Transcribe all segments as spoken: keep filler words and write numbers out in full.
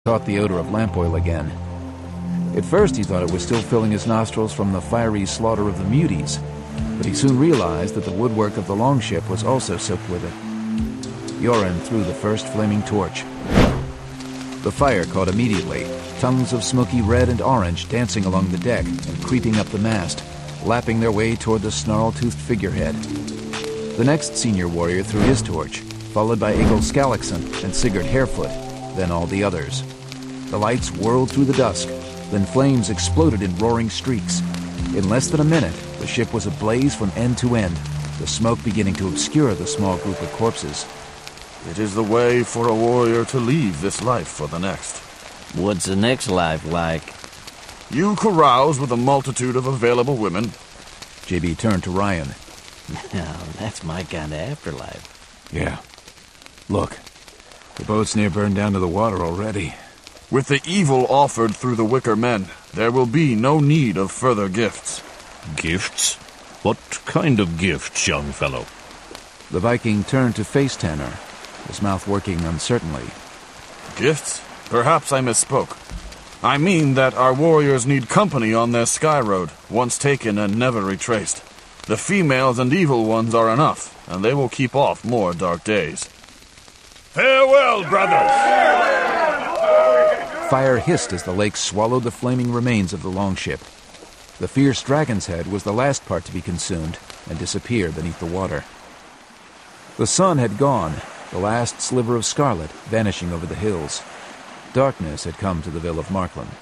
caught the odor of lamp oil again. At first he thought it was still filling his nostrils from the fiery slaughter of the muties, but he soon realized that the woodwork of the longship was also soaked with it. Yoren threw the first flaming torch. The fire caught immediately, tongues of smoky red and orange dancing along the deck and creeping up the mast, lapping their way toward the snarl-toothed figurehead. The next senior warrior threw his torch, followed by Egil Skallagson and Sigurd Harefoot, then all the others. The lights whirled through the dusk, then flames exploded in roaring streaks. In less than a minute, the ship was ablaze from end to end, the smoke beginning to obscure the small group of corpses. It is the way for a warrior to leave this life for the next. What's the next life like? You carouse with a multitude of available women. J B turned to Ryan. Now, that's my kind of afterlife. Yeah. Look, the boat's near burned down to the water already. With the evil offered through the Wicker Men, there will be no need of further gifts. Gifts? What kind of gifts, young fellow? The Viking turned to face Tanner, his mouth working uncertainly. Gifts? Perhaps I misspoke. I mean that our warriors need company on their sky road, once taken and never retraced. The females and evil ones are enough, and they will keep off more dark days. Farewell, brothers! Fire hissed as the lake swallowed the flaming remains of the longship. The fierce dragon's head was the last part to be consumed and disappear beneath the water. The sun had gone, the last sliver of scarlet vanishing over the hills. Darkness had come to the Ville of Markland.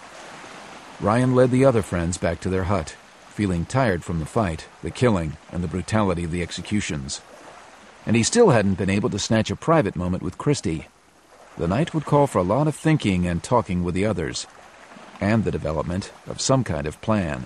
Ryan led the other friends back to their hut, feeling tired from the fight, the killing, and the brutality of the executions. And he still hadn't been able to snatch a private moment with Christie. The night would call for a lot of thinking and talking with the others, and the development of some kind of plan.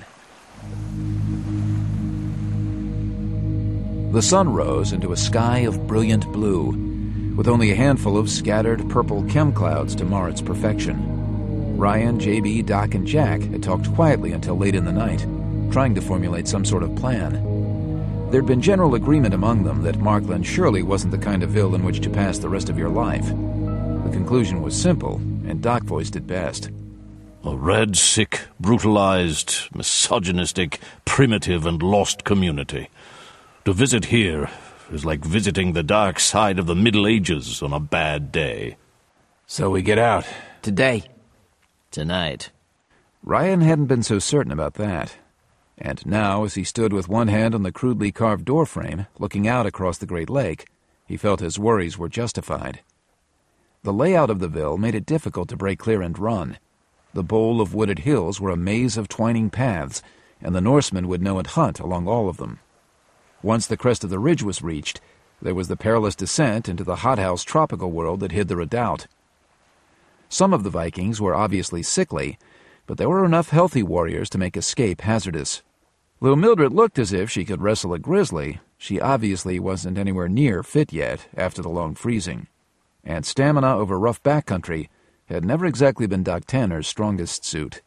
The sun rose into a sky of brilliant blue, with only a handful of scattered purple chem clouds to mar its perfection. Ryan, J B, Doc, and Jack had talked quietly until late in the night, trying to formulate some sort of plan. There'd been general agreement among them that Markland surely wasn't the kind of ville in which to pass the rest of your life. The conclusion was simple, and Doc voiced it best. A red, sick, brutalized, misogynistic, primitive, and lost community. To visit here is like visiting the dark side of the Middle Ages on a bad day. So we get out. Today. Tonight. Ryan hadn't been so certain about that. And now, as he stood with one hand on the crudely carved doorframe, looking out across the Great Lake, he felt his worries were justified. The layout of the ville made it difficult to break clear and run. The bowl of wooded hills were a maze of twining paths, and the Norsemen would know and hunt along all of them. Once the crest of the ridge was reached, there was the perilous descent into the hothouse tropical world that hid the redoubt. Some of the Vikings were obviously sickly, but there were enough healthy warriors to make escape hazardous. Though Mildred looked as if she could wrestle a grizzly, she obviously wasn't anywhere near fit yet after the long freezing. And stamina over rough backcountry had never exactly been Doc Tanner's strongest suit.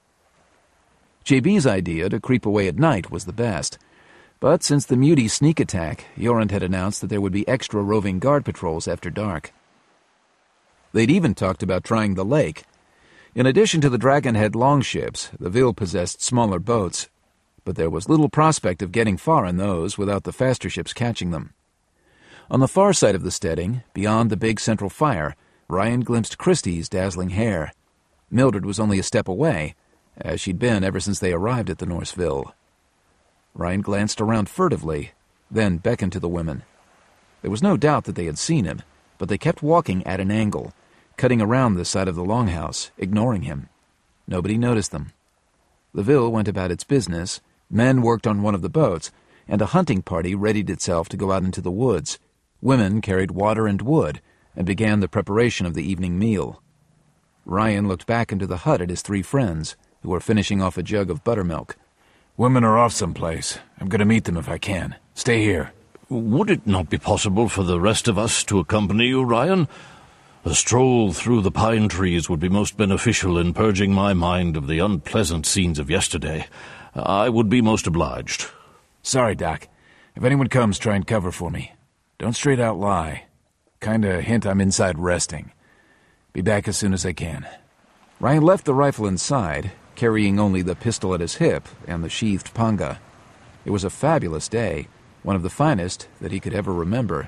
J B's idea to creep away at night was the best, but since the Mutie sneak attack, Jorund had announced that there would be extra roving guard patrols after dark. They'd even talked about trying the lake. In addition to the Dragonhead longships, the Ville possessed smaller boats, but there was little prospect of getting far in those without the faster ships catching them. On the far side of the steading, beyond the big central fire, Ryan glimpsed Christie's dazzling hair. Mildred was only a step away, as she'd been ever since they arrived at the Norse Ville. Ryan glanced around furtively, then beckoned to the women. There was no doubt that they had seen him, but they kept walking at an angle, cutting around the side of the longhouse, ignoring him. Nobody noticed them. The Ville went about its business, men worked on one of the boats, and a hunting party readied itself to go out into the woods. Women carried water and wood, and began the preparation of the evening meal. Ryan looked back into the hut at his three friends, who were finishing off a jug of buttermilk. Women are off someplace. I'm going to meet them if I can. Stay here. Would it not be possible for the rest of us to accompany you, Ryan? A stroll through the pine trees would be most beneficial in purging my mind of the unpleasant scenes of yesterday. I would be most obliged. Sorry, Doc. If anyone comes, try and cover for me. Don't straight out lie. Kinda hint I'm inside resting. Be back as soon as I can. Ryan left the rifle inside, carrying only the pistol at his hip and the sheathed panga. It was a fabulous day, one of the finest that he could ever remember.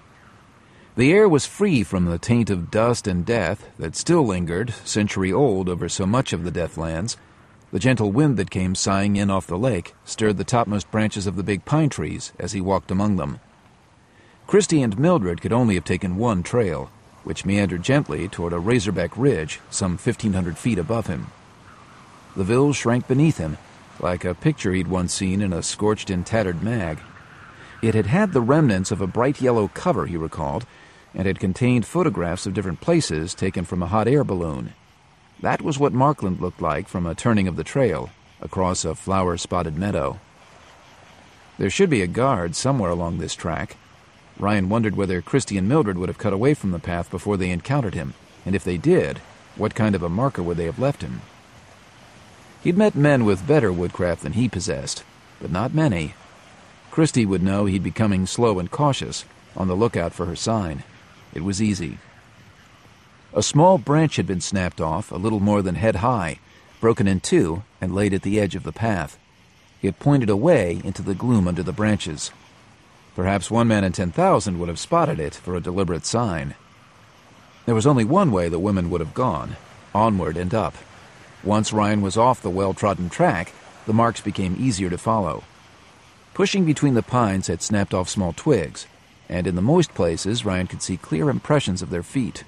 The air was free from the taint of dust and death that still lingered, century-old, over so much of the Deathlands. The gentle wind that came sighing in off the lake stirred the topmost branches of the big pine trees as he walked among them. Christy and Mildred could only have taken one trail, which meandered gently toward a razorback ridge some fifteen hundred feet above him. The Ville shrank beneath him, like a picture he'd once seen in a scorched and tattered mag. It had had the remnants of a bright yellow cover, he recalled, and had contained photographs of different places taken from a hot air balloon. That was what Markland looked like from a turning of the trail, across a flower-spotted meadow. There should be a guard somewhere along this track. Ryan wondered whether Christy and Mildred would have cut away from the path before they encountered him, and if they did, what kind of a marker would they have left him? He'd met men with better woodcraft than he possessed, but not many. Christy would know he'd be coming slow and cautious, on the lookout for her sign. It was easy. A small branch had been snapped off, a little more than head-high, broken in two, and laid at the edge of the path. It pointed away into the gloom under the branches. Perhaps one man in ten thousand would have spotted it for a deliberate sign. There was only one way the women would have gone, onward and up. Once Ryan was off the well-trodden track, the marks became easier to follow. Pushing between the pines had snapped off small twigs, and in the moist places Ryan could see clear impressions of their feet.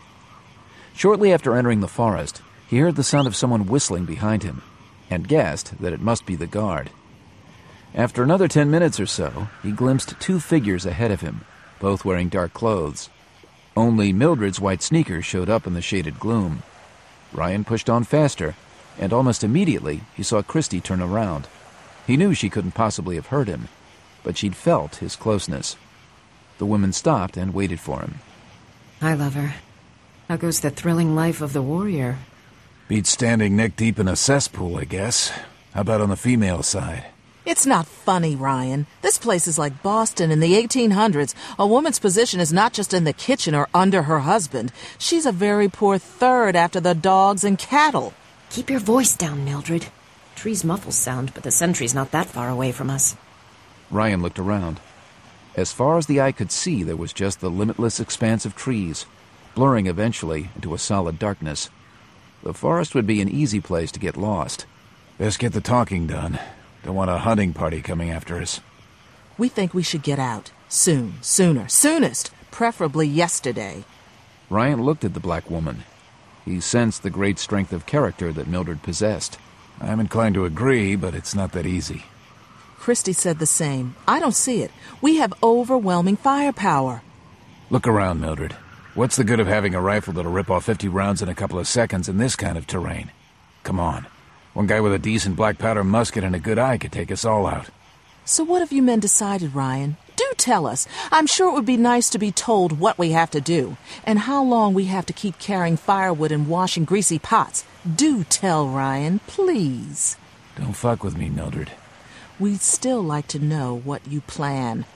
Shortly after entering the forest, he heard the sound of someone whistling behind him, and guessed that it must be the guard. After another ten minutes or so, he glimpsed two figures ahead of him, both wearing dark clothes. Only Mildred's white sneakers showed up in the shaded gloom. Ryan pushed on faster, and almost immediately he saw Christy turn around. He knew she couldn't possibly have heard him, but she'd felt his closeness. The woman stopped and waited for him. Hi, lover. How goes the thrilling life of the warrior? Beats standing neck-deep in a cesspool, I guess. How about on the female side? It's not funny, Ryan. This place is like Boston in the eighteen hundreds. A woman's position is not just in the kitchen or under her husband. She's a very poor third after the dogs and cattle. Keep your voice down, Mildred. Trees muffle sound, but the sentry's not that far away from us. Ryan looked around. As far as the eye could see, there was just the limitless expanse of trees, blurring eventually into a solid darkness. The forest would be an easy place to get lost. Best get the talking done. Don't want a hunting party coming after us. We think we should get out. Soon, sooner, soonest, preferably yesterday. Ryan looked at the black woman. He sensed the great strength of character that Mildred possessed. I'm inclined to agree, but it's not that easy. Christy said the same. I don't see it. We have overwhelming firepower. Look around, Mildred. What's the good of having a rifle that'll rip off fifty rounds in a couple of seconds in this kind of terrain? Come on. One guy with a decent black powder musket and a good eye could take us all out. So what have you men decided, Ryan? Do tell us. I'm sure it would be nice to be told what we have to do, and how long we have to keep carrying firewood and washing greasy pots. Do tell, Ryan, please. Don't fuck with me, Mildred. We'd still like to know what you plan.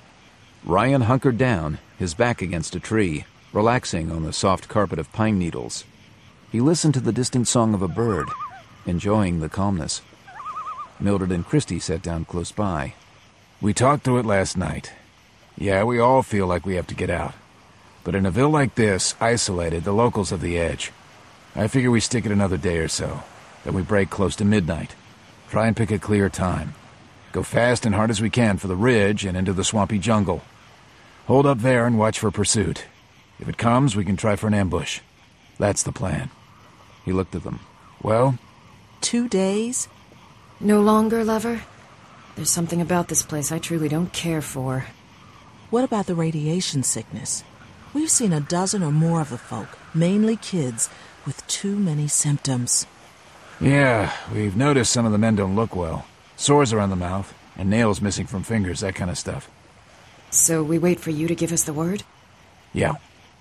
Ryan hunkered down, his back against a tree, relaxing on the soft carpet of pine needles. He listened to the distant song of a bird, enjoying the calmness. Mildred and Christy sat down close by. We talked through it last night. Yeah, we all feel like we have to get out. But in a ville like this, isolated, the locals have the edge. I figure we stick it another day or so. Then we break close to midnight. Try and pick a clear time. Go fast and hard as we can for the ridge and into the swampy jungle. Hold up there and watch for pursuit. If it comes, we can try for an ambush. That's the plan. He looked at them. Well? Two days? No longer, lover? There's something about this place I truly don't care for. What about the radiation sickness? We've seen a dozen or more of the folk, mainly kids, with too many symptoms. Yeah, we've noticed some of the men don't look well. Sores around the mouth, and nails missing from fingers, that kind of stuff. So we wait for you to give us the word? Yeah.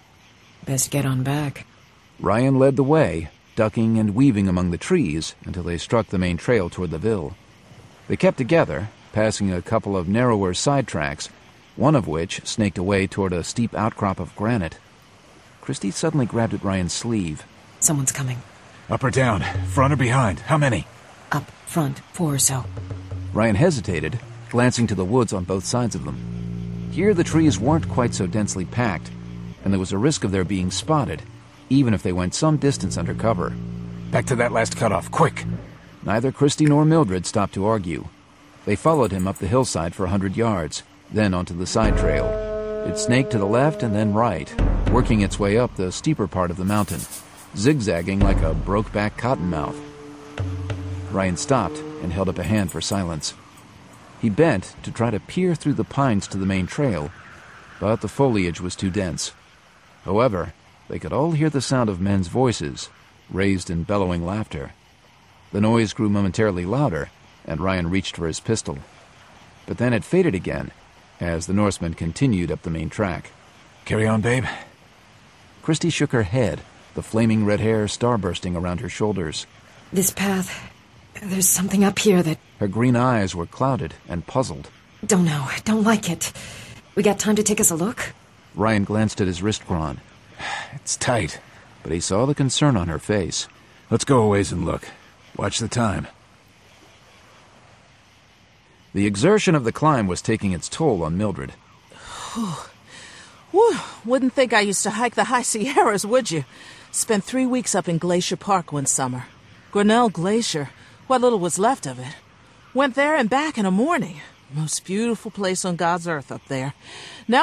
Best get on back. Ryan led the way, ducking and weaving among the trees until they struck the main trail toward the ville. They kept together, passing a couple of narrower side tracks, one of which snaked away toward a steep outcrop of granite. Christy suddenly grabbed at Ryan's sleeve. Someone's coming. Up or down? Front or behind? How many? Up, front, four or so. Ryan hesitated, glancing to the woods on both sides of them. Here the trees weren't quite so densely packed, and there was a risk of their being spotted, even if they went some distance under cover. Back to that last cutoff, quick! Neither Christy nor Mildred stopped to argue. They followed him up the hillside for a hundred yards, then onto the side trail. It snaked to the left and then right, working its way up the steeper part of the mountain, zigzagging like a broke-back cottonmouth. Ryan stopped and held up a hand for silence. He bent to try to peer through the pines to the main trail, but the foliage was too dense. However, they could all hear the sound of men's voices, raised in bellowing laughter. The noise grew momentarily louder, and Ryan reached for his pistol. But then it faded again, as the Norsemen continued up the main track. Carry on, babe. Christy shook her head, the flaming red hair starbursting around her shoulders. This path... There's something up here that... Her green eyes were clouded and puzzled. Don't know. Don't like it. We got time to take us a look? Ryan glanced at his wrist chron. It's tight. But he saw the concern on her face. Let's go a ways and look. Watch the time. The exertion of the climb was taking its toll on Mildred. Whew. Wouldn't think I used to hike the high Sierras, would you? Spent three weeks up in Glacier Park one summer. Grinnell Glacier, what little was left of it. Went there and back in a morning. Most beautiful place on God's earth up there. Now